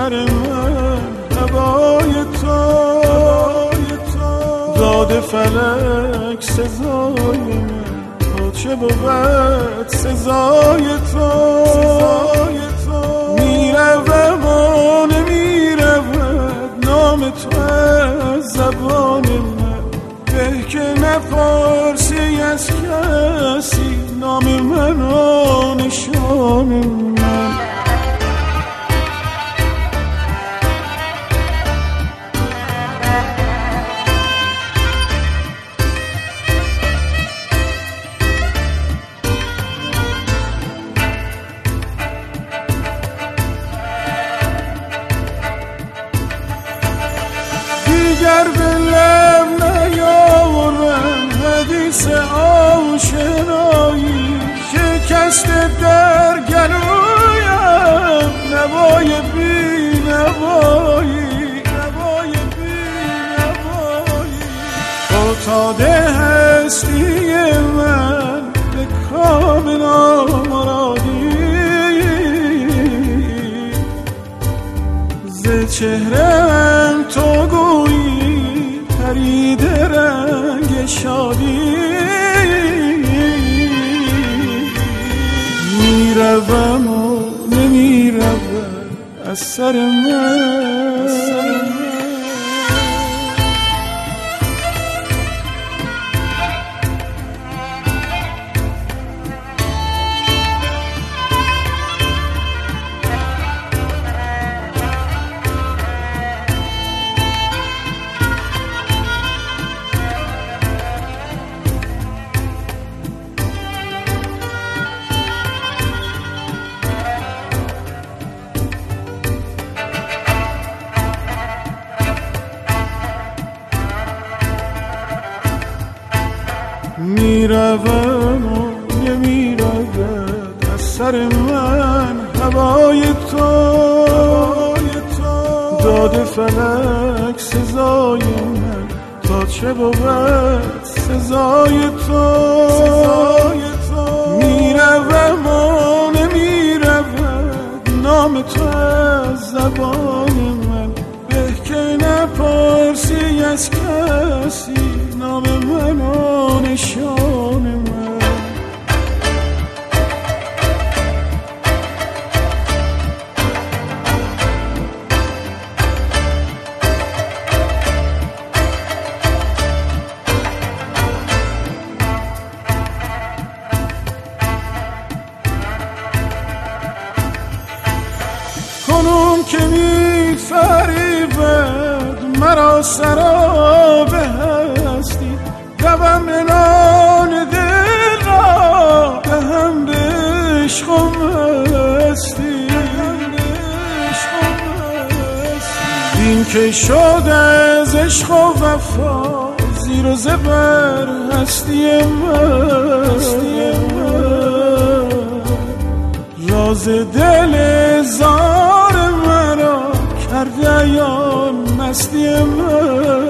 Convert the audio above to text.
سر من هوای تو، داد فلک سزای من، تا چه بود سزای تو. میروم و نمیرود نام تو از زبان من، به که نپرسی از کسی نام من و نشان من. دیگر به لب نیاورم حدیث آشنایی، شکست در گلویم نوای بی نوایی، فتاده هستی من به کام نامرادی، ز چهرم تو گویی پرید رنگ شادی. میروم و نمیروم از سر من. میروم و نمیرود از سر من هوای تو، داد فلک سزای من، تا چه بود سزای تو. میروم و نمیرود نام تو از زبان من، به که نپرسی از کسی نام من و نشان من. کنون که می فریبد مرا سراب هستی، روم انان دل را دهم به عشق و مستی. این که شد از عشق و وفا زیر و زبر هستی من، راز دل زار مرا کرده عیان مستی من.